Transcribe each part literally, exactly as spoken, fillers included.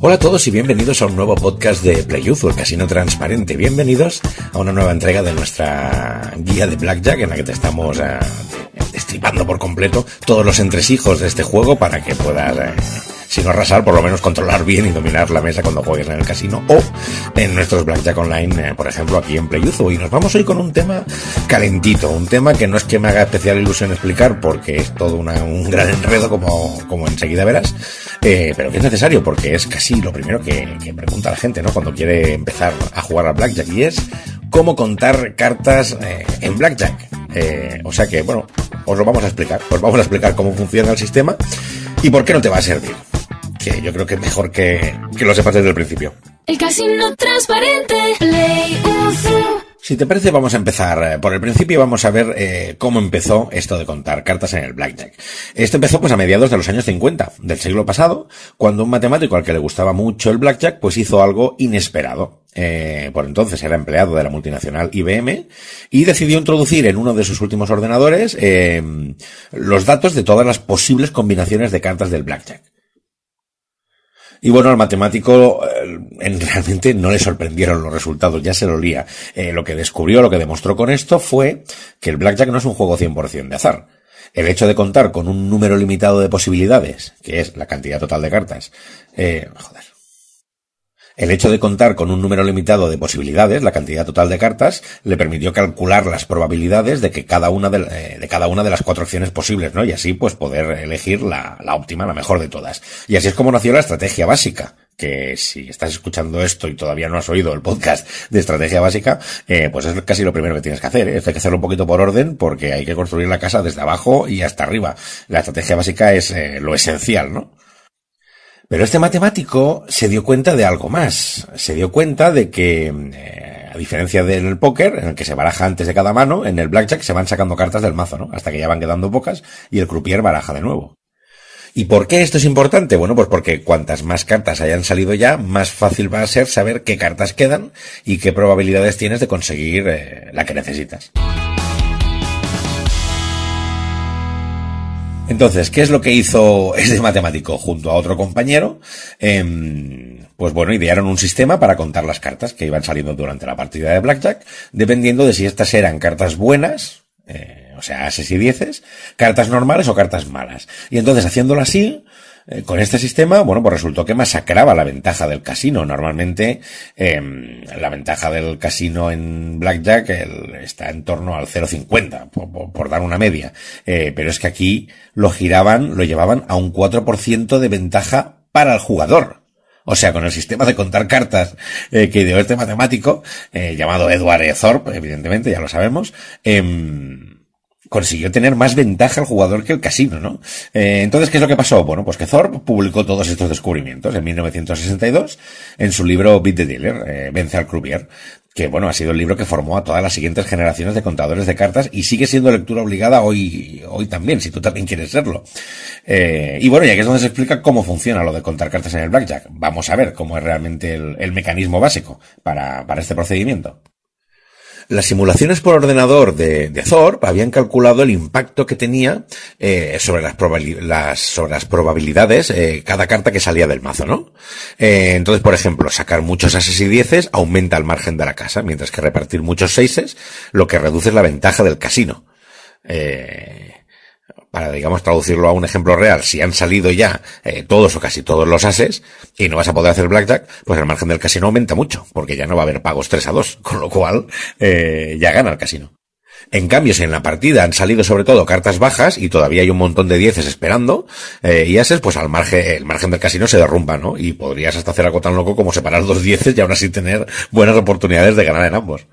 Hola a todos y bienvenidos a un nuevo podcast de PlayUzu, el casino transparente. Bienvenidos a una nueva entrega de nuestra guía de Blackjack en la que te estamos eh, destripando por completo todos los entresijos de este juego para que puedas, eh, si no arrasar, por lo menos controlar bien y dominar la mesa cuando juegues en el casino o en nuestros Blackjack Online, eh, por ejemplo, aquí en PlayUzu. Y nos vamos hoy con un tema calentito, un tema que no es que me haga especial ilusión explicar porque es todo una, un gran enredo como, como enseguida verás, eh, pero que es necesario porque es casi lo primero que, que pregunta la gente, ¿no? Cuando quiere empezar a jugar al Blackjack, y es cómo contar cartas eh, en Blackjack. Eh, o sea que, bueno, os lo vamos a explicar. Os vamos a explicar cómo funciona el sistema y por qué no te va a servir. Que yo creo que es mejor que, que lo sepas desde el principio. El casino transparente, PlayUzu. Si te parece, vamos a empezar por el principio y vamos a ver eh, cómo empezó esto de contar cartas en el Blackjack. Esto empezó pues a mediados de los años cincuenta del siglo pasado, cuando un matemático al que le gustaba mucho el Blackjack pues hizo algo inesperado. Eh, por entonces era empleado de la multinacional I B M y decidió introducir en uno de sus últimos ordenadores eh, los datos de todas las posibles combinaciones de cartas del Blackjack. Y bueno, al matemático eh, en, realmente no le sorprendieron los resultados, ya se lo lía. Eh, lo que descubrió, lo que demostró con esto fue que el Blackjack no es un juego cien por ciento de azar. El hecho de contar con un número limitado de posibilidades, que es la cantidad total de cartas, eh, joder. El hecho de contar con un número limitado de posibilidades, la cantidad total de cartas, le permitió calcular las probabilidades de que cada una de, eh, de cada una de las cuatro opciones posibles, ¿no? Y así, pues, poder elegir la, la óptima, la mejor de todas. Y así es como nació la estrategia básica, que si estás escuchando esto y todavía no has oído el podcast de estrategia básica, eh, pues es casi lo primero que tienes que hacer, ¿eh? Hay que hacerlo un poquito por orden porque hay que construir la casa desde abajo y hasta arriba. La estrategia básica es eh, lo esencial, ¿no? Pero este matemático se dio cuenta de algo más. Se dio cuenta de que, eh, a diferencia del póker, en el que se baraja antes de cada mano, en el Blackjack se van sacando cartas del mazo, ¿no? Hasta que ya van quedando pocas y el croupier baraja de nuevo. ¿Y por qué esto es importante? Bueno, pues porque cuantas más cartas hayan salido ya, más fácil va a ser saber qué cartas quedan y qué probabilidades tienes de conseguir eh, la que necesitas. Entonces, ¿qué es lo que hizo este matemático junto a otro compañero? Eh, pues bueno, idearon un sistema para contar las cartas que iban saliendo durante la partida de Blackjack, dependiendo de si estas eran cartas buenas, eh, o sea, ases y dieces, cartas normales o cartas malas. Y entonces, haciéndolo así, eh, con este sistema, bueno, pues resultó que masacraba la ventaja del casino. Normalmente, eh, la ventaja del casino en Blackjack el, está en torno al cero coma cincuenta, por, por, por dar una media. Eh, pero es que aquí lo giraban, lo llevaban a un cuatro por ciento de ventaja para el jugador. O sea, con el sistema de contar cartas eh, que ideó este matemático, eh, llamado Edward E. Thorpe, evidentemente, ya lo sabemos, eh, consiguió tener más ventaja al jugador que el casino, ¿no? Eh, entonces, ¿qué es lo que pasó? Bueno, pues que Thorpe publicó todos estos descubrimientos en mil novecientos sesenta y dos en su libro Beat the Dealer, eh, Vence al Croupier, que bueno, ha sido el libro que formó a todas las siguientes generaciones de contadores de cartas y sigue siendo lectura obligada hoy, hoy también, si tú también quieres serlo. Eh, y bueno, y aquí es donde se explica cómo funciona lo de contar cartas en el Blackjack. Vamos a ver cómo es realmente el, el mecanismo básico para, para este procedimiento. Las simulaciones por ordenador de, de Thorpe habían calculado el impacto que tenía eh, sobre las, probabili- las, sobre las probabilidades eh, cada carta que salía del mazo, ¿no? Eh, entonces, por ejemplo, sacar muchos ases y dieces aumenta el margen de la casa, mientras que repartir muchos seises lo que reduce es la ventaja del casino. Eh... Para, digamos, traducirlo a un ejemplo real, si han salido ya eh, todos o casi todos los ases y no vas a poder hacer Blackjack, pues el margen del casino aumenta mucho, porque ya no va a haber pagos tres a dos, con lo cual eh, ya gana el casino. En cambio, si en la partida han salido sobre todo cartas bajas y todavía hay un montón de dieces esperando, eh, y ases, pues al margen, el margen del casino se derrumba, ¿no? Y podrías hasta hacer algo tan loco como separar dos dieces y aún así tener buenas oportunidades de ganar en ambos.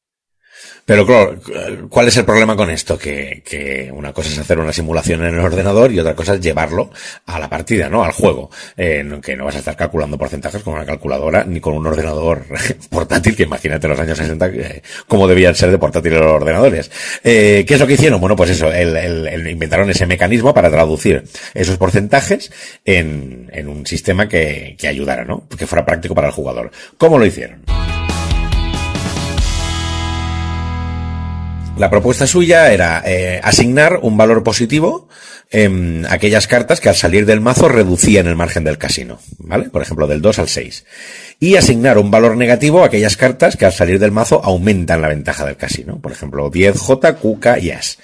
Pero claro, ¿cuál es el problema con esto? Que, que una cosa es hacer una simulación en el ordenador y otra cosa es llevarlo a la partida, ¿no? Al juego. Eh, que no vas a estar calculando porcentajes con una calculadora ni con un ordenador portátil, que imagínate los años sesenta eh, cómo debían ser de portátiles los ordenadores. Eh, ¿qué es lo que hicieron? Bueno, pues eso, el, el, el inventaron ese mecanismo para traducir esos porcentajes en, en un sistema que, que ayudara, ¿no? Que fuera práctico para el jugador. ¿Cómo lo hicieron? La propuesta suya era eh, asignar un valor positivo en eh, aquellas cartas que al salir del mazo reducían el margen del casino, ¿vale? Por ejemplo, del dos al seis. Y asignar un valor negativo a aquellas cartas que al salir del mazo aumentan la ventaja del casino. Por ejemplo, diez, J, Q, K y As.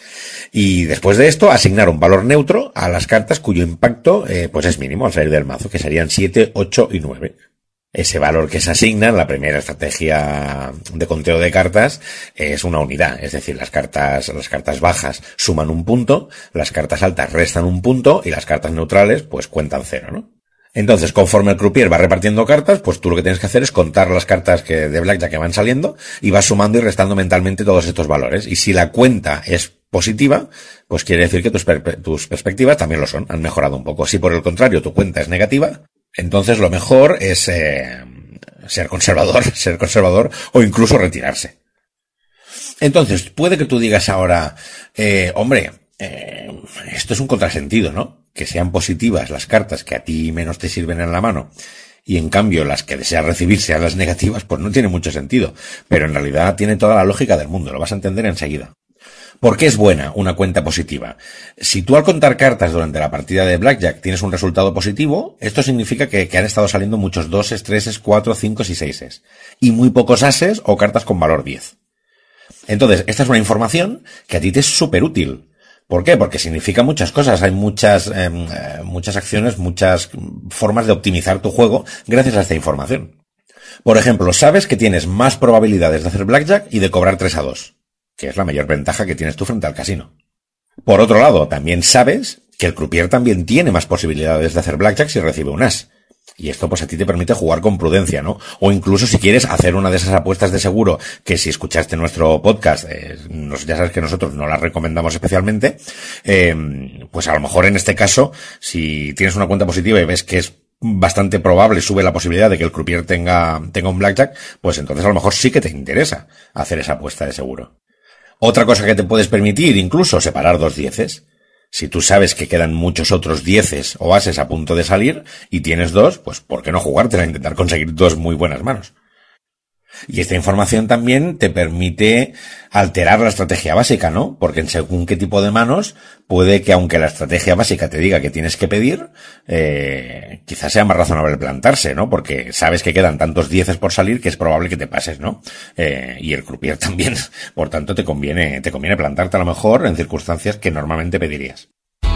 Y después de esto, asignar un valor neutro a las cartas cuyo impacto eh, pues es mínimo al salir del mazo, que serían siete, ocho y nueve. Ese valor que se asigna en la primera estrategia de conteo de cartas es una unidad, es decir, las cartas, las cartas bajas suman un punto, las cartas altas restan un punto y las cartas neutrales pues cuentan cero, ¿no? Entonces, conforme el croupier va repartiendo cartas, pues tú lo que tienes que hacer es contar las cartas que de blackjack que van saliendo y vas sumando y restando mentalmente todos estos valores. Y si la cuenta es positiva, pues quiere decir que tus, per- tus perspectivas también lo son, han mejorado un poco. Si por el contrario tu cuenta es negativa, entonces lo mejor es eh, ser conservador, ser conservador o incluso retirarse. Entonces, puede que tú digas ahora, eh, hombre, eh, esto es un contrasentido, ¿no? Que sean positivas las cartas que a ti menos te sirven en la mano y en cambio las que deseas recibir sean las negativas, pues no tiene mucho sentido. Pero en realidad tiene toda la lógica del mundo, lo vas a entender enseguida. ¿Por qué es buena una cuenta positiva? Si tú al contar cartas durante la partida de blackjack tienes un resultado positivo, esto significa que, que han estado saliendo muchos doses, treses, cuatro, cinco y seises. Y muy pocos ases o cartas con valor diez. Entonces, esta es una información que a ti te es súper útil. ¿Por qué? Porque significa muchas cosas. Hay muchas, eh, muchas acciones, muchas formas de optimizar tu juego gracias a esta información. Por ejemplo, sabes que tienes más probabilidades de hacer blackjack y de cobrar tres a dos. Que es la mayor ventaja que tienes tú frente al casino. Por otro lado, también sabes que el croupier también tiene más posibilidades de hacer blackjack si recibe un as. Y esto pues a ti te permite jugar con prudencia, ¿no? O incluso si quieres hacer una de esas apuestas de seguro, que si escuchaste nuestro podcast, eh, nos, ya sabes que nosotros no las recomendamos especialmente, eh, pues a lo mejor en este caso, si tienes una cuenta positiva y ves que es bastante probable, sube la posibilidad de que el croupier tenga, tenga un blackjack, pues entonces a lo mejor sí que te interesa hacer esa apuesta de seguro. Otra cosa que te puedes permitir, incluso, separar dos dieces. Si tú sabes que quedan muchos otros dieces o ases a punto de salir y tienes dos, pues ¿por qué no jugártela a intentar conseguir dos muy buenas manos? Y esta información también te permite alterar la estrategia básica, ¿no? Porque en según qué tipo de manos, puede que aunque la estrategia básica te diga que tienes que pedir, eh, quizás sea más razonable plantarse, ¿no? Porque sabes que quedan tantos dieces por salir que es probable que te pases, ¿no? Eh, y el croupier también. Por tanto, te conviene, te conviene plantarte a lo mejor en circunstancias que normalmente pedirías.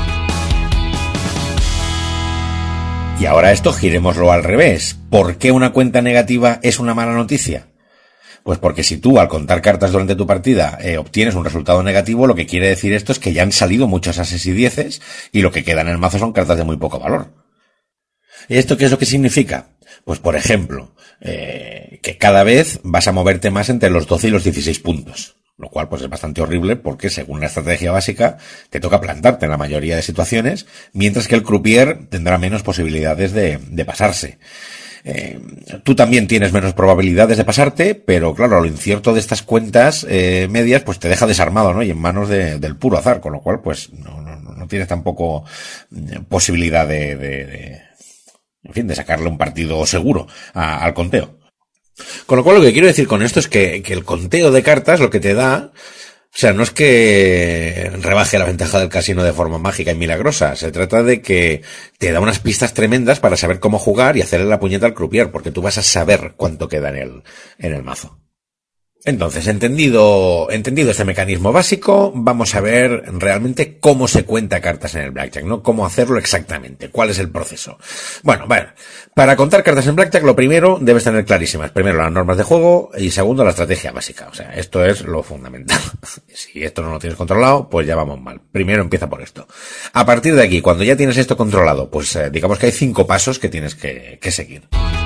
Y ahora esto girémoslo al revés. ¿Por qué una cuenta negativa es una mala noticia? Pues porque si tú al contar cartas durante tu partida eh, obtienes un resultado negativo, lo que quiere decir esto es que ya han salido muchos ases y dieces y lo que queda en el mazo son cartas de muy poco valor. ¿Y esto qué es lo que significa? Pues por ejemplo, eh, que cada vez vas a moverte más entre los doce y los dieciséis puntos. Lo cual pues es bastante horrible porque según la estrategia básica te toca plantarte en la mayoría de situaciones, mientras que el croupier tendrá menos posibilidades de, de pasarse. Eh, tú también tienes menos probabilidades de pasarte, pero claro, lo incierto de estas cuentas eh, medias pues te deja desarmado, ¿no? Y en manos de, del puro azar, con lo cual pues no, no, no tienes tampoco posibilidad de, de, de, en fin, de sacarle un partido seguro a, al conteo. Con lo cual lo que quiero decir con esto es que, que el conteo de cartas lo que te da, o sea, no es que rebaje la ventaja del casino de forma mágica y milagrosa, se trata de que te da unas pistas tremendas para saber cómo jugar y hacerle la puñeta al croupier, porque tú vas a saber cuánto queda en el, en el mazo. Entonces, entendido, entendido este mecanismo básico, vamos a ver realmente cómo se cuenta cartas en el blackjack, ¿no? Cómo hacerlo exactamente, cuál es el proceso. Bueno, bueno, para contar cartas en blackjack, lo primero debes tener clarísimas. Primero, las normas de juego y segundo, la estrategia básica. O sea, esto es lo fundamental. Si esto no lo tienes controlado, pues ya vamos mal. Primero empieza por esto. A partir de aquí, cuando ya tienes esto controlado, pues eh, digamos que hay cinco pasos que tienes que, que seguir.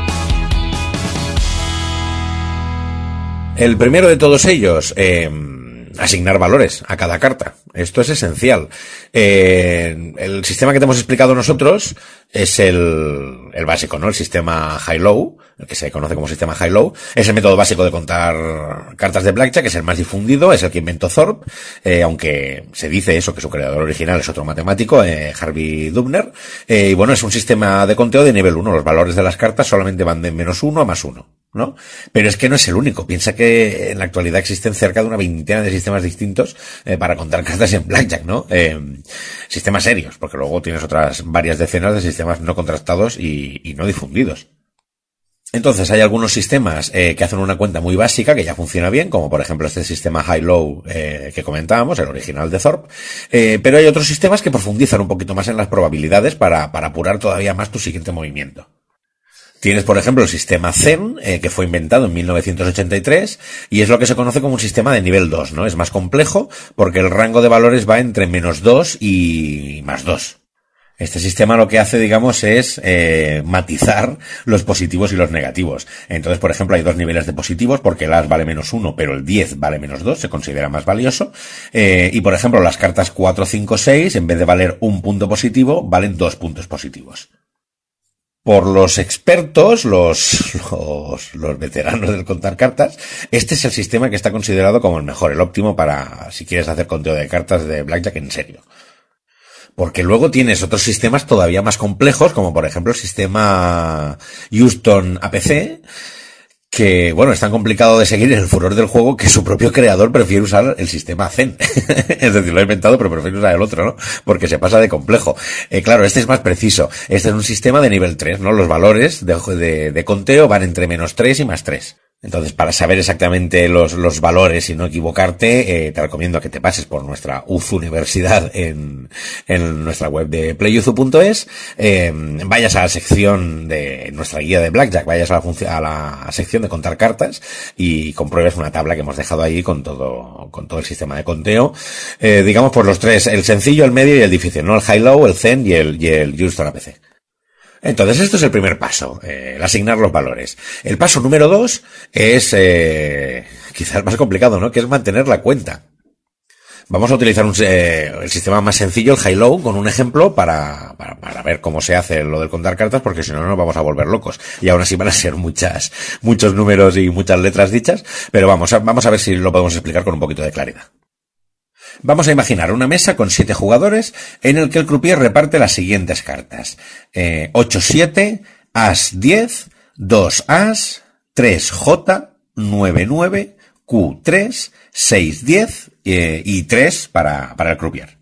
El primero de todos ellos, eh, asignar valores a cada carta. Esto es esencial. Eh, el sistema que te hemos explicado nosotros es el, el básico, ¿no? El sistema high-low, el que se conoce como sistema high-low. Es el método básico de contar cartas de blackjack, que es el más difundido, es el que inventó Thorpe, eh, aunque se dice eso, que su creador original es otro matemático, eh, Harvey Dubner. Eh, y bueno, es un sistema de conteo de nivel uno. Los valores de las cartas solamente van de menos uno a más uno. ¿no? Pero es que no es el único. Piensa que en la actualidad existen cerca de una veintena de sistemas distintos eh, para contar cartas en Blackjack, ¿no? Eh, sistemas serios, porque luego tienes otras varias decenas de sistemas no contrastados y, y no difundidos. Entonces hay algunos sistemas eh, que hacen una cuenta muy básica que ya funciona bien, como por ejemplo este sistema High-Low eh, que comentábamos, el original de Thorpe, eh, pero hay otros sistemas que profundizan un poquito más en las probabilidades para, para apurar todavía más tu siguiente movimiento. Tienes, por ejemplo, el sistema Zen, eh, que fue inventado en mil novecientos ochenta y tres, y es lo que se conoce como un sistema de nivel dos, ¿no? Es más complejo porque el rango de valores va entre menos dos y más dos. Este sistema lo que hace, digamos, es eh, matizar los positivos y los negativos. Entonces, por ejemplo, hay dos niveles de positivos porque el as vale menos uno, pero el diez vale menos dos, se considera más valioso. Eh, y, por ejemplo, las cartas cuatro, cinco, seis, en vez de valer un punto positivo, valen dos puntos positivos. Por los expertos, los, los, los veteranos del contar cartas, este es el sistema que está considerado como el mejor, el óptimo para si quieres hacer conteo de cartas de Blackjack en serio. Porque luego tienes otros sistemas todavía más complejos, como por ejemplo el sistema Houston A P C, que, bueno, es tan complicado de seguir en el furor del juego que su propio creador prefiere usar el sistema Zen. Es decir, lo ha inventado, pero prefiere usar el otro, ¿no? Porque se pasa de complejo. Eh, claro, este es más preciso. Este es un sistema de nivel tres, ¿no? Los valores de, de, de conteo van entre menos tres y más tres. Entonces, para saber exactamente los, los valores y no equivocarte, eh, te recomiendo que te pases por nuestra U Z U Universidad en, en nuestra web de play u z u punto es, eh, vayas a la sección de nuestra guía de Blackjack, vayas a la, func- a la sección de contar cartas y compruebes una tabla que hemos dejado ahí con todo, con todo el sistema de conteo. Eh, digamos por los tres, el sencillo, el medio y el difícil, ¿no? El High-Low, el Zen y el, y el Houston A P C. Entonces, esto es el primer paso, eh, el asignar los valores. El paso número dos es, eh, quizás más complicado, ¿no? Que es mantener la cuenta. Vamos a utilizar un, eh, el sistema más sencillo, el High-Low, con un ejemplo para, para, para ver cómo se hace lo del contar cartas, porque si no nos vamos a volver locos. Y aún así van a ser muchas, muchos números y muchas letras dichas, pero vamos a, vamos a ver si lo podemos explicar con un poquito de claridad. Vamos a imaginar una mesa con siete jugadores en el que el croupier reparte las siguientes cartas. Eh, ocho siete, as diez, dos as, tres jota, nueve nueve, cu tres, seis diez eh, y tres para, para el croupier.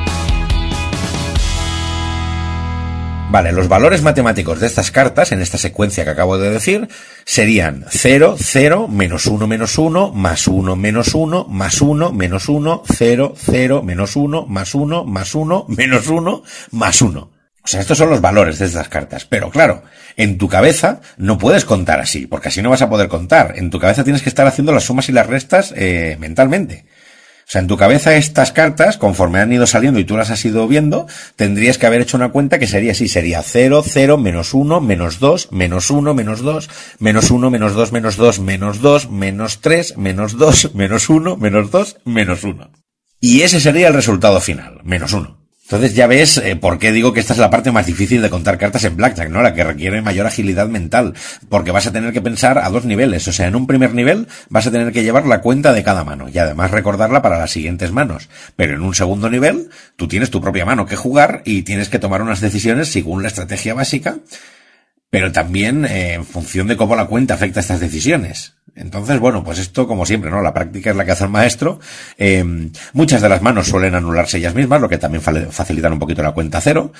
Vale, los valores matemáticos de estas cartas, en esta secuencia que acabo de decir, serían cero, cero, menos uno, menos uno, más uno, menos uno, más uno, menos uno, cero, cero, menos uno, más uno, más uno, menos uno, más uno. O sea, estos son los valores de estas cartas. Pero claro, en tu cabeza no puedes contar así, porque así no vas a poder contar. En tu cabeza tienes que estar haciendo las sumas y las restas eh, mentalmente. O sea, en tu cabeza estas cartas, conforme han ido saliendo y tú las has ido viendo, tendrías que haber hecho una cuenta que sería así, sería cero, cero, menos uno, menos dos, menos uno, menos dos, menos uno, menos dos, menos dos, menos dos, menos tres, menos dos, menos uno, menos dos, menos uno. Y ese sería el resultado final, menos uno. Entonces ya ves eh, por qué digo que esta es la parte más difícil de contar cartas en Blackjack, ¿no? La que requiere mayor agilidad mental, porque vas a tener que pensar a dos niveles. O sea, en un primer nivel vas a tener que llevar la cuenta de cada mano y además recordarla para las siguientes manos. Pero en un segundo nivel, tú tienes tu propia mano que jugar y tienes que tomar unas decisiones según la estrategia básica, pero también eh, en función de cómo la cuenta afecta a estas decisiones. Entonces, bueno, pues esto, como siempre, ¿no? La práctica es la que hace el maestro. Eh, muchas de las manos suelen anularse ellas mismas, lo que también facilitan un poquito la cuenta cero.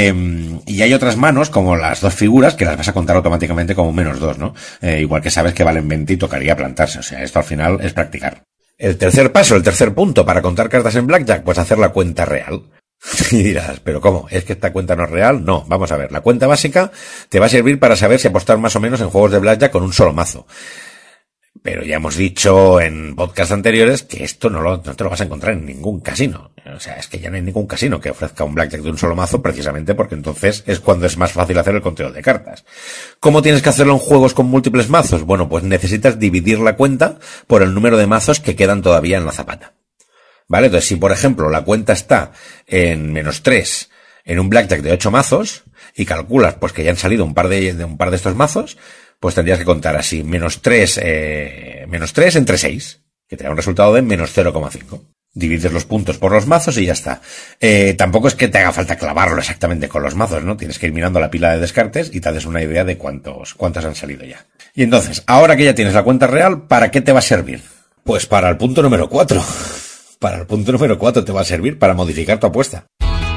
Eh, y hay otras manos, como las dos figuras, que las vas a contar automáticamente como menos dos, ¿no? Eh, igual que sabes que valen veinte y tocaría plantarse. O sea, esto al final es practicar. El tercer paso, el tercer punto para contar cartas en Blackjack, pues hacer la cuenta real. Y dirás, ¿pero cómo? ¿Es que esta cuenta no es real? No, vamos a ver. La cuenta básica te va a servir para saber si apostar más o menos en juegos de Blackjack con un solo mazo. Pero ya hemos dicho en podcasts anteriores que esto no, lo, no te lo vas a encontrar en ningún casino. O sea, es que ya no hay ningún casino que ofrezca un Blackjack de un solo mazo, precisamente porque entonces es cuando es más fácil hacer el conteo de cartas. ¿Cómo tienes que hacerlo en juegos con múltiples mazos? Bueno, pues necesitas dividir la cuenta por el número de mazos que quedan todavía en la zapata. ¿Vale? Entonces, si por ejemplo la cuenta está en menos tres en un Blackjack de ocho mazos y calculas pues que ya han salido un par de, de un par de estos mazos, pues tendrías que contar así, menos tres, eh, menos tres entre seis, que te da un resultado de menos cero coma cinco. Divides los puntos por los mazos y ya está. Eh, tampoco es que te haga falta clavarlo exactamente con los mazos, ¿no? Tienes que ir mirando la pila de descartes y te haces una idea de cuántos, cuántos han salido ya. Y entonces, ahora que ya tienes la cuenta real, ¿para qué te va a servir? Pues para el punto número cuatro. Para el punto número cuatro te va a servir para modificar tu apuesta.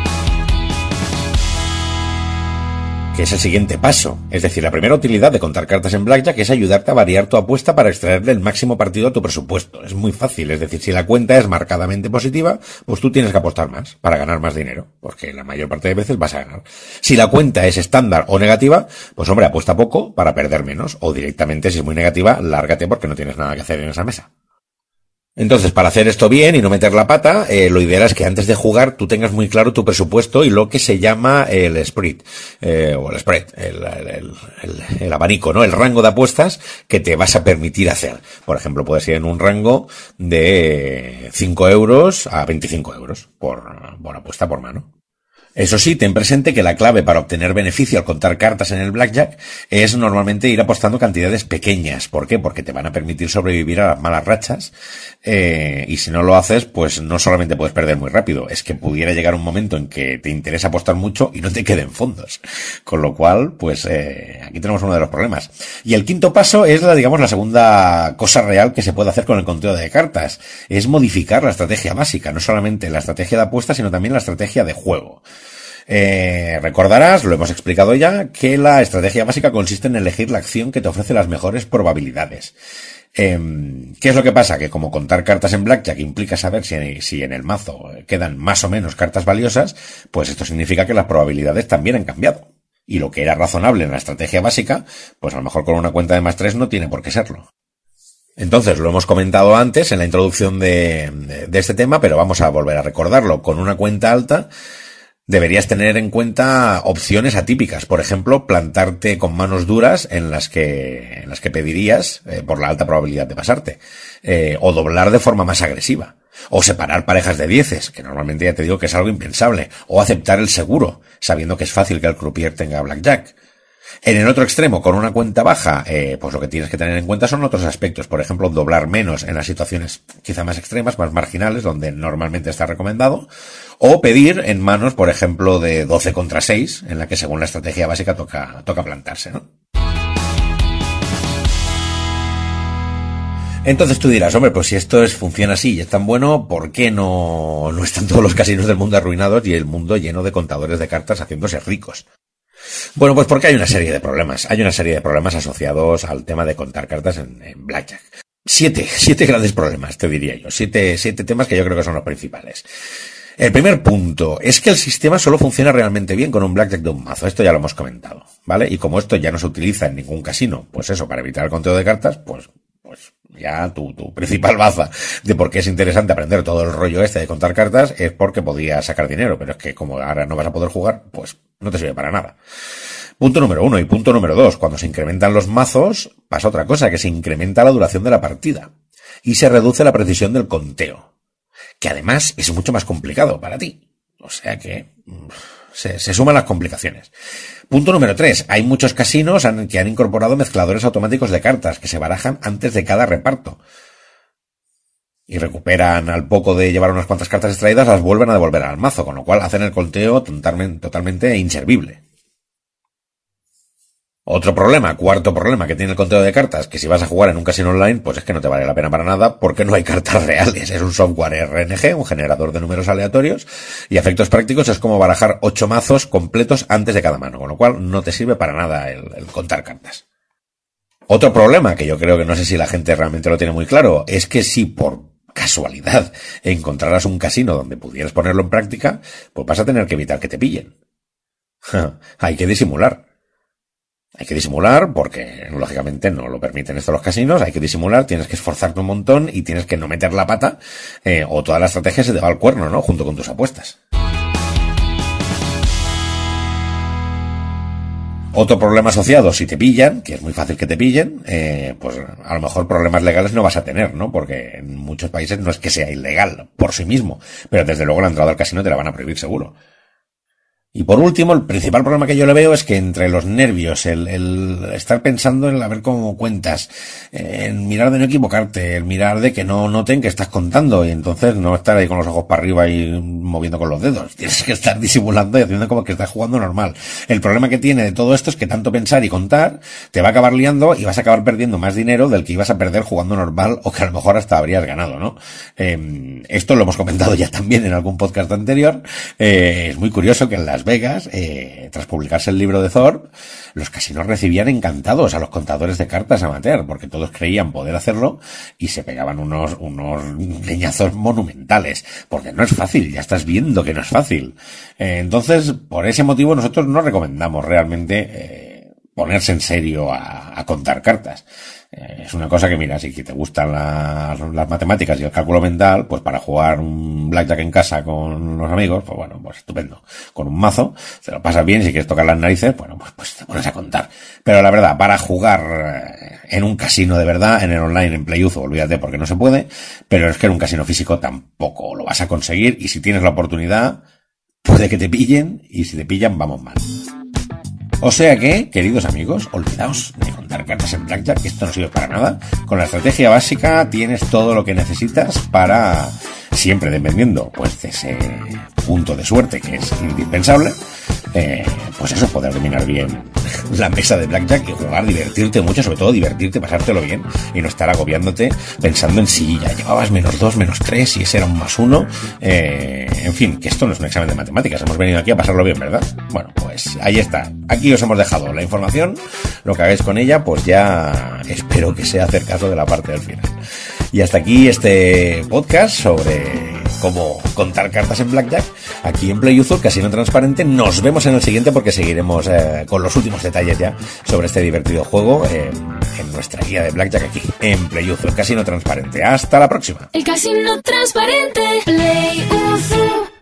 Que es el siguiente paso. Es decir, la primera utilidad de contar cartas en Blackjack es ayudarte a variar tu apuesta para extraerle el máximo partido a tu presupuesto. Es muy fácil, es decir, si la cuenta es marcadamente positiva, pues tú tienes que apostar más para ganar más dinero, porque la mayor parte de veces vas a ganar. Si la cuenta es estándar o negativa, pues hombre, apuesta poco para perder menos, o directamente, si es muy negativa, lárgate porque no tienes nada que hacer en esa mesa. Entonces, para hacer esto bien y no meter la pata, eh, lo ideal es que antes de jugar tú tengas muy claro tu presupuesto y lo que se llama el spread, eh, o el spread, el, el, el, el, el abanico, ¿no? El rango de apuestas que te vas a permitir hacer. Por ejemplo, puedes ir en un rango de cinco euros a veinticinco euros por, por apuesta por mano. Eso sí, ten presente que la clave para obtener beneficio al contar cartas en el Blackjack es normalmente ir apostando cantidades pequeñas. ¿Por qué? Porque te van a permitir sobrevivir a las malas rachas, eh, y si no lo haces, pues no solamente puedes perder muy rápido, es que pudiera llegar un momento en que te interesa apostar mucho y no te queden fondos. Con lo cual, pues eh, aquí tenemos uno de los problemas. Y el quinto paso es, la, digamos, la segunda cosa real que se puede hacer con el conteo de cartas. Es modificar la estrategia básica, no solamente la estrategia de apuesta, sino también la estrategia de juego. Eh, recordarás, lo hemos explicado ya, que la estrategia básica consiste en elegir la acción que te ofrece las mejores probabilidades. Eh, ¿Qué es lo que pasa? Que como contar cartas en Blackjack implica saber si, si en el mazo quedan más o menos cartas valiosas, pues esto significa que las probabilidades también han cambiado. Y lo que era razonable en la estrategia básica, pues a lo mejor con una cuenta de más tres no tiene por qué serlo. Entonces, lo hemos comentado antes en la introducción de, de, de este tema, pero vamos a volver a recordarlo. Con una cuenta alta, deberías tener en cuenta opciones atípicas. Por ejemplo, plantarte con manos duras en las que, en las que pedirías, eh, por la alta probabilidad de pasarte. Eh, o doblar de forma más agresiva. O separar parejas de dieces, que normalmente ya te digo que es algo impensable. O aceptar el seguro, sabiendo que es fácil que el croupier tenga blackjack. En el otro extremo, con una cuenta baja, eh, pues lo que tienes que tener en cuenta son otros aspectos. Por ejemplo, doblar menos en las situaciones quizá más extremas, más marginales, donde normalmente está recomendado. O pedir en manos, por ejemplo, de doce contra seis, en la que según la estrategia básica toca, toca plantarse, ¿no? Entonces tú dirás, hombre, pues si esto es, funciona así y es tan bueno, ¿por qué no, no están todos los casinos del mundo arruinados y el mundo lleno de contadores de cartas haciéndose ricos? Bueno, pues porque hay una serie de problemas. Hay una serie de problemas asociados al tema de contar cartas en, en Blackjack. Siete, siete grandes problemas, te diría yo. Siete, siete temas que yo creo que son los principales. El primer punto es que el sistema solo funciona realmente bien con un Blackjack de un mazo. Esto ya lo hemos comentado, ¿vale? Y como esto ya no se utiliza en ningún casino, pues eso, para evitar el conteo de cartas, pues, pues ya tu, tu principal baza de por qué es interesante aprender todo el rollo este de contar cartas es porque podías sacar dinero, pero es que como ahora no vas a poder jugar, pues no te sirve para nada. Punto número uno y punto número dos. Cuando se incrementan los mazos, pasa otra cosa, que se incrementa la duración de la partida y se reduce la precisión del conteo, que además es mucho más complicado para ti. O sea que se, se suman las complicaciones. Punto número tres. Hay muchos casinos han, que han incorporado mezcladores automáticos de cartas que se barajan antes de cada reparto. Y recuperan al poco de llevar unas cuantas cartas extraídas, las vuelven a devolver al mazo, con lo cual hacen el conteo totalmente, totalmente inservible. Otro problema, cuarto problema que tiene el conteo de cartas, que si vas a jugar en un casino online, pues es que no te vale la pena para nada porque no hay cartas reales. Es un software R N G, un generador de números aleatorios, y a efectos prácticos es como barajar ocho mazos completos antes de cada mano, con lo cual no te sirve para nada el, el contar cartas. Otro problema, que yo creo que no sé si la gente realmente lo tiene muy claro, es que si por casualidad encontraras un casino donde pudieras ponerlo en práctica, pues vas a tener que evitar que te pillen. Hay que disimular. Hay que disimular porque, lógicamente, no lo permiten esto los casinos. Hay que disimular, tienes que esforzarte un montón y tienes que no meter la pata, eh, o toda la estrategia se te va al cuerno, ¿no? Junto con tus apuestas. Otro problema asociado, si te pillan, que es muy fácil que te pillen, eh, pues a lo mejor problemas legales no vas a tener, ¿no? Porque en muchos países no es que sea ilegal por sí mismo, pero desde luego la entrada al casino te la van a prohibir seguro. Y por último, el principal problema que yo le veo es que entre los nervios, el, el estar pensando en a ver cómo cuentas, en mirar de no equivocarte, el mirar de que no noten que estás contando y entonces no estar ahí con los ojos para arriba y moviendo con los dedos. Tienes que estar disimulando y haciendo como que estás jugando normal. El problema que tiene de todo esto es que tanto pensar y contar te va a acabar liando y vas a acabar perdiendo más dinero del que ibas a perder jugando normal o que a lo mejor hasta habrías ganado, ¿no? Eh, esto lo hemos comentado ya también en algún podcast anterior. Eh, es muy curioso que en las Vegas, eh, tras publicarse el libro de Thorpe, los casinos recibían encantados a los contadores de cartas amateur, porque todos creían poder hacerlo y se pegaban unos, unos leñazos monumentales, porque no es fácil, ya estás viendo que no es fácil. Eh, entonces, por ese motivo nosotros no recomendamos realmente, eh, ponerse en serio a, a contar cartas. Es una cosa que, mira, si te gustan las, las matemáticas y el cálculo mental, pues para jugar un blackjack en casa con los amigos, pues bueno, pues estupendo. Con un mazo, te lo pasas bien y si quieres tocar las narices, bueno, pues, pues te pones a contar. Pero la verdad, para jugar en un casino de verdad, en el online, en PlayUzo, olvídate porque no se puede, pero es que en un casino físico tampoco lo vas a conseguir y si tienes la oportunidad, puede que te pillen y si te pillan, vamos mal. O sea que, queridos amigos, olvidaos de contar cartas en blackjack, que esto no sirve para nada. Con la estrategia básica tienes todo lo que necesitas para, siempre dependiendo pues de ese punto de suerte que es indispensable, eh, pues eso, poder dominar bien la mesa de blackjack y jugar, divertirte mucho, sobre todo divertirte, pasártelo bien y no estar agobiándote pensando en si ya llevabas menos dos, menos tres, si ese era un más uno, eh, en fin, que esto no es un examen de matemáticas, hemos venido aquí a pasarlo bien, ¿verdad? Bueno, pues ahí está, aquí os hemos dejado la información, lo que hagáis con ella, pues ya espero que sea hacer caso de la parte del final. Y hasta aquí este podcast sobre cómo contar cartas en blackjack aquí en PlayUzo, el casino transparente. Nos vemos en el siguiente porque seguiremos eh, con los últimos detalles ya sobre este divertido juego eh, en nuestra guía de blackjack aquí en PlayUzo, el casino transparente. Hasta la próxima. El casino transparente, PlayUzo.